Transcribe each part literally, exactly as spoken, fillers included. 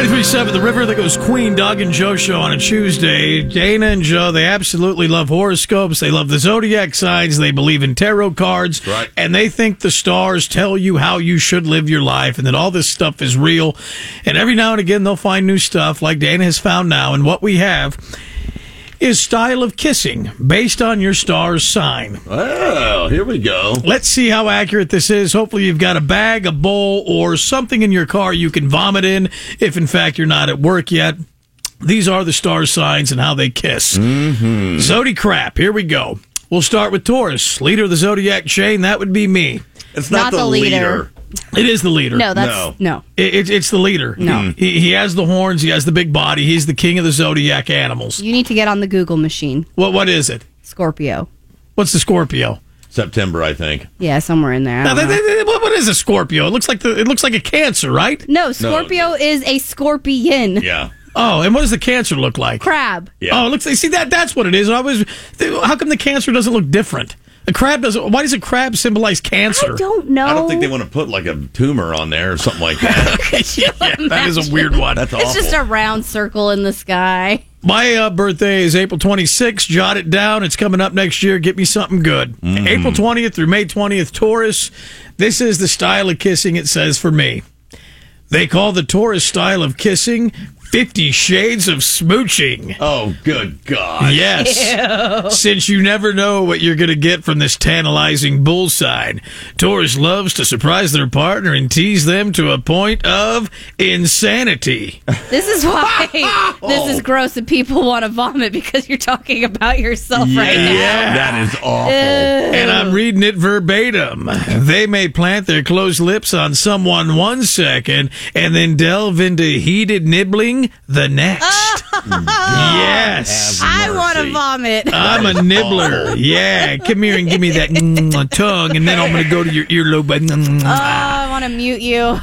ninety-three point seven, the river that goes Queen, Doug and Joe show on a Tuesday. Dana and Joe, they absolutely love horoscopes. They love the zodiac signs. They believe in tarot cards. Right. And they think the stars tell you how you should live your life and that all this stuff is real. And every now and again, they'll find new stuff like Dana has found now. And what we have is style of kissing based on your star's sign. Oh, here we go. Let's see how accurate this is. Hopefully you've got a bag, a bowl, or something in your car you can vomit in if, in fact, you're not at work yet. These are the star signs and how they kiss. Mm-hmm. Zodi crap. Here we go. We'll start with Taurus. Leader of the zodiac chain, that would be me. It's not, Not the, the leader. leader. It is the leader. No, that's No. no. It, it, it's the leader. No. He, he has the horns. He has the big body. He's the king of the zodiac animals. You need to get on the Google machine. What What is it? Scorpio. What's the Scorpio? September, I think. Yeah, somewhere in there. I Now, don't they, know. they, they- what what is a Scorpio? It looks like the it looks like a Cancer, right? No, Scorpio is a scorpion. Yeah. Oh, and what does the Cancer look like? Crab. Yeah. Oh, it looks like, see that that's what it is. I was how come the Cancer doesn't look different? The crab doesn't. Why does a crab symbolize cancer? I don't know. I don't think they want to put like a tumor on there or something like that. Yeah, that is a weird one. That's It's awful. just a round circle in the sky. My uh, birthday is April twenty-sixth. Jot it down. It's coming up next year. Get me something good. Mm-hmm. April twentieth through May twentieth, Taurus. This is the style of kissing, it says for me. They call the Taurus style of kissing Fifty Shades of Smooching. Oh, good God. Yes. Since you never know what you're going to get from this tantalizing bull sign, Taurus loves to surprise their partner and tease them to a point of insanity. This is why this is gross and people want to vomit because you're talking about yourself right now. Yeah. That is awful. And I'm reading it verbatim. They may plant their closed lips on someone one second and then delve into heated nibbling the next. Yes. I want to Mercy. vomit. I'm a nibbler. Yeah. Come here and give me that mm, tongue, and then I'm going to go to your earlobe. Mm, Oh, I want to mute you.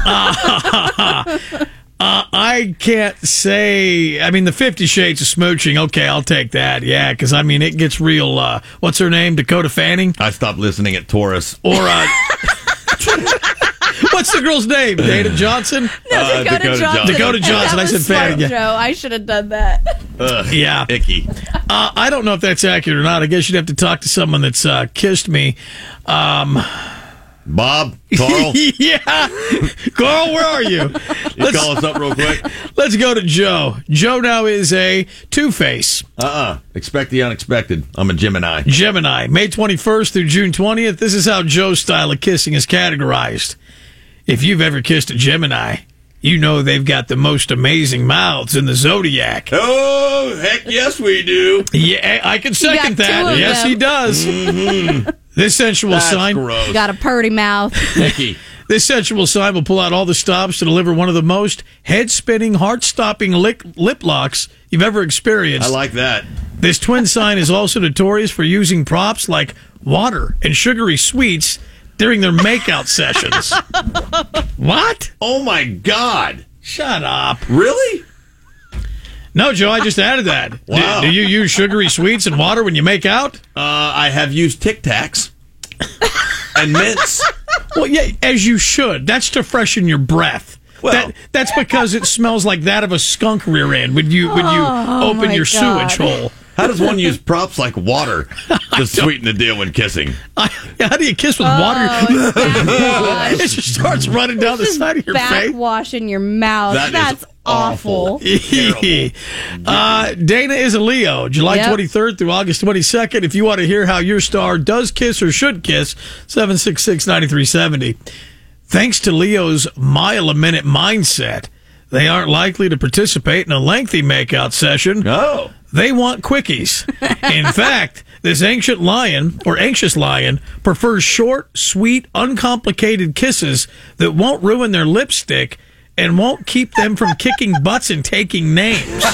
Uh, I can't say. I mean, the Fifty Shades of Smooching. Okay, I'll take that. Yeah, because I mean, it gets real. Uh, what's her name? Dakota Fanning, I stopped listening at Taurus. or uh, what's the girl's name? Dana Johnson. No, Uh, Dakota, Dakota Johnson. Johnson. Dakota Johnson, That I said was smart, Fanning, yeah. Joe. I should have done that. Ugh, Yeah. icky. Uh, I don't know if that's accurate or not. I guess you'd have to talk to someone that's uh, kissed me. Um, Bob, Carl, you yeah, Carl, where are you? Let's call us up real quick. let's go to Joe. Joe now is a Two-Face. Uh-uh. Expect the unexpected. I'm a Gemini. Gemini, May twenty-first through June twentieth. This is how Joe's style of kissing is categorized. If you've ever kissed a Gemini, you know they've got the most amazing mouths in the zodiac. Oh, heck yes, we do. Yeah, I can second got two that. of Yes, them. he does. Mm-hmm. This sensual That's sign. gross. You got a purty mouth. Icky. This sensual sign will pull out all the stops to deliver one of the most head-spinning, heart-stopping lip, lip locks you've ever experienced. I like that. This twin sign is also notorious for using props like water and sugary sweets during their makeout sessions. What? Oh, my God. Shut up. Really? No, Joe, I just added that. Do- Wow. Do, you use sugary sweets and water when you make out? Uh, I have used Tic Tacs and mints. Well, yeah, as you should. That's to freshen your breath. Well- that, that's because it smells like that of a skunk rear end when you when you open my your God. sewage hole. How does one use props like water to sweeten the deal when kissing? I, how do you kiss with Oh, water? backwash. It just starts running down the side of your face. Backwash in your mouth. That is That's awful. Terrible. uh, Dana is a Leo, July Yep. twenty-third through August twenty-second. If you want to hear how your star does kiss or should kiss, seven six six, nine three seven zero. Thanks to Leo's mile-a-minute mindset, they aren't likely to participate in a lengthy makeout session. Oh. They want quickies. In fact, this ancient lion, or anxious lion, prefers short, sweet, uncomplicated kisses that won't ruin their lipstick and won't keep them from kicking butts and taking names.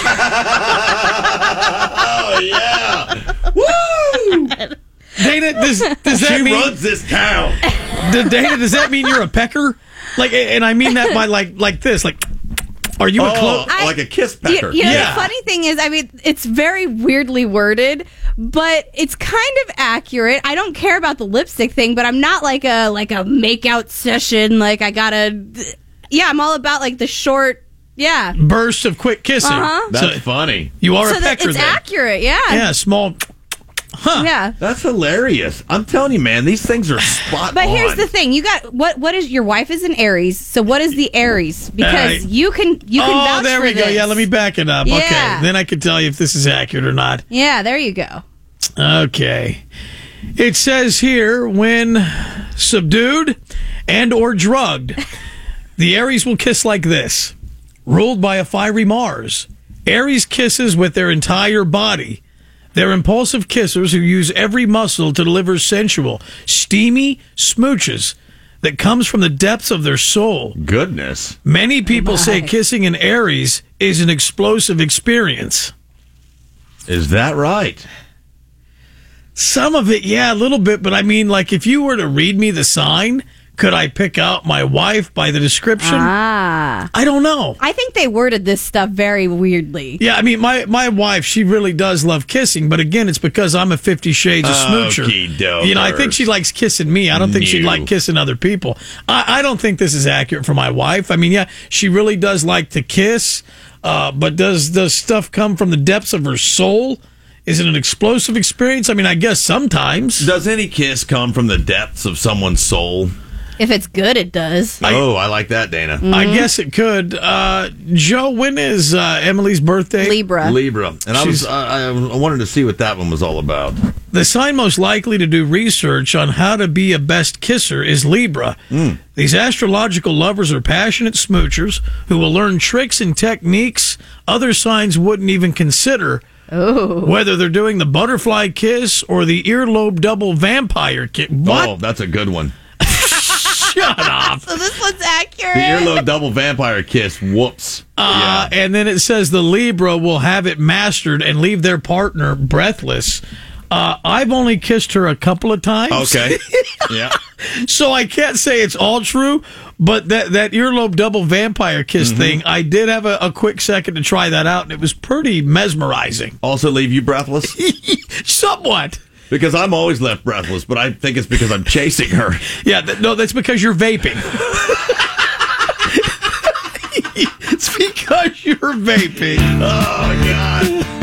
Oh, yeah. Woo! Dana, does, does that She mean... runs this town. D- Dana, does that mean you're a pecker? Like, and I mean that by like like this. Like, are you a Oh, close... like a kiss You, pecker. you know, Yeah. the funny thing is, I mean, it's very weirdly worded, but it's kind of accurate. I don't care about the lipstick thing, but I'm not like a like a makeout session. Like I gotta, yeah, I'm all about like the short, Yeah. bursts of quick kissing. Uh-huh. That's So funny. you are So a that pecker it's then. accurate. Yeah. Yeah, small. Huh. Yeah. That's hilarious. I'm telling you, man, these things are spot But on. here's the thing: you got what? What is your wife is an Aries? So what is the Aries? Because Uh, you can you can Oh, vouch there for we go. this. Yeah, let me back it up. Yeah. Okay, then I can tell you if this is accurate or not. Yeah, there you go. Okay. It says here, when subdued and or drugged, the Aries will kiss like this. Ruled by a fiery Mars, Aries kisses with their entire body. They're impulsive kissers who use every muscle to deliver sensual, steamy smooches that comes from the depths of their soul. Goodness. Many people Oh say my. kissing an Aries is an explosive experience. Is that right? Some of it, yeah, a little bit. But I mean, like, if you were to read me the sign, could I pick out my wife by the description? Ah, I don't know. I think they worded this stuff very weirdly. Yeah, I mean, my, my wife, she really does love kissing. But again, it's because I'm a Fifty Shades of Smoocher. Okey-dokers. You know, I think she likes kissing me. I don't think she'd No. like kissing other people. I, I don't think this is accurate for my wife. I mean, yeah, she really does like to kiss. Uh, but does does stuff come from the depths of her soul? Is it an explosive experience? I mean, I guess sometimes. Does any kiss come from the depths of someone's soul? If it's good, it does. I- oh, I like that, Dana. I guess it could. Uh, Joe, when is uh, Emily's birthday? Libra. Libra. And I was She's- I, I wanted to see what that one was all about. The sign most likely to do research on how to be a best kisser is Libra. These astrological lovers are passionate smoochers who will learn tricks and techniques other signs wouldn't even consider. Oh. Whether they're doing the butterfly kiss or the earlobe double vampire kiss. What? Oh, that's a good one. Shut up. So this one's accurate. The earlobe double vampire kiss. Whoops. Uh, and then it says the Libra will have it mastered and leave their partner breathless. Uh, I've only kissed her a couple of times. Okay. Yeah. So I can't say it's all true, but that, that earlobe double vampire kiss thing, I did have a, a quick second to try that out, and it was pretty mesmerizing. Also leave you breathless? Somewhat. Because I'm always left breathless, but I think it's because I'm chasing her. Yeah, th- no, that's because you're vaping. It's because you're vaping. Oh, God.